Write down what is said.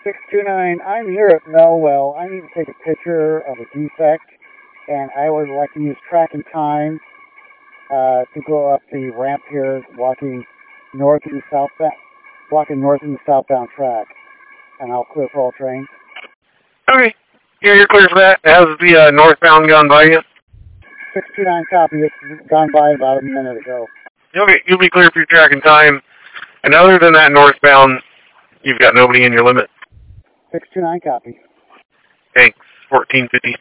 629, I'm here at Melwell. I need to take a picture of a defect, and I would like to use track and time to go up the ramp here, walking north and southbound track, and I'll clear for all trains. Okay. Yeah, you're clear for that. Has the northbound gone by yet? 629 copy. It's gone by about a minute ago. Okay, you'll be clear for your track and time. And other than that northbound, you've got nobody in your limit. 629 copy. Thanks. 1450.